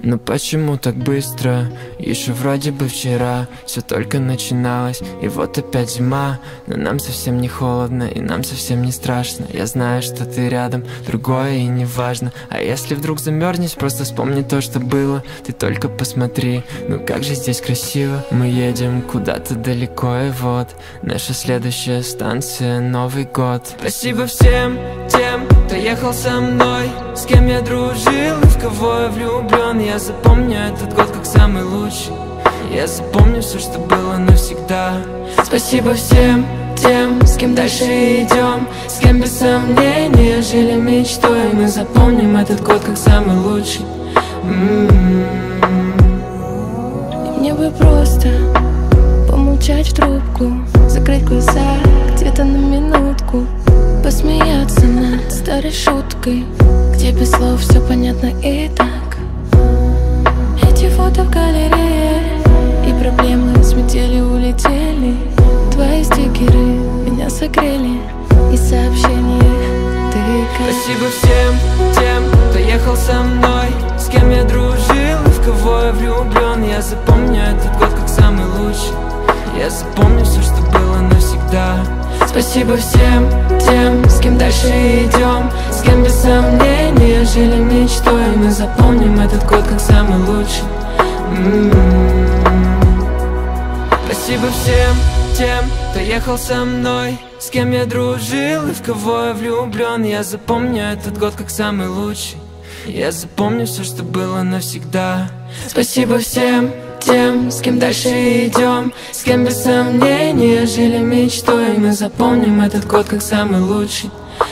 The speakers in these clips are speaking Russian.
Но почему так быстро? Еще вроде бы вчера все только начиналось, и вот опять зима. Но нам совсем не холодно, и нам совсем не страшно. Я знаю, что ты рядом, другое и не важно. А если вдруг замерзнешь, просто вспомни то, что было. Ты только посмотри, ну как же здесь красиво. Мы едем куда-то далеко, и вот наша следующая станция — Новый год. Спасибо всем тем, кто ехал со мной, с кем я дружил и в кого я влюблен. Я запомню этот год как самый лучший. Я запомню все, что было навсегда. Спасибо всем тем, с кем дальше идем, с кем без сомнения жили мечтой. Мы запомним этот год как самый лучший. Мне бы просто помолчать в трубку, закрыть глаза где-то на минутку, посмеяться над старой шуткой, где без слов все понятно и так. Эти фото в галерее, и проблемы смятели, улетели. Твои стикеры меня согрели, и сообщения ты как... Спасибо всем тем, кто ехал со мной, с кем я дружил и в кого я влюблен. Я запомню этот год как самый лучший. Я запомню все, что было навсегда. Спасибо всем тем, с кем дальше идем, с кем без сомнения жили мечтой. Мы запомним этот год как самый лучший. Спасибо всем тем, кто ехал со мной, с кем я дружил и в кого я влюблен. Я запомню этот год как самый лучший. Я запомню все, что было навсегда. Спасибо всем тем, с кем дальше идем, с кем без сомнения жили мечтой. Мы запомним этот год как самый лучший.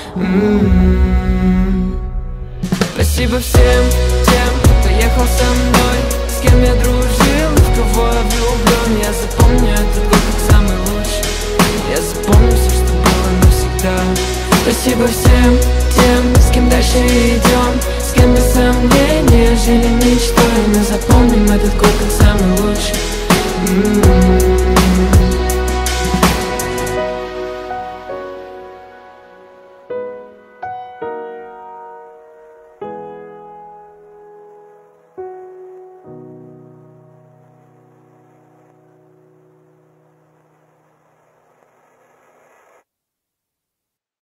Спасибо всем тем, кто ехал со мной, с кем я дружил и в кого я влюблен. Я запомню этот год как самый лучший. Я запомню все, что было навсегда. Спасибо всем тем, с кем дальше идем, с кем без сомнения жили мечтой. Мы запомним этот год как самый лучший.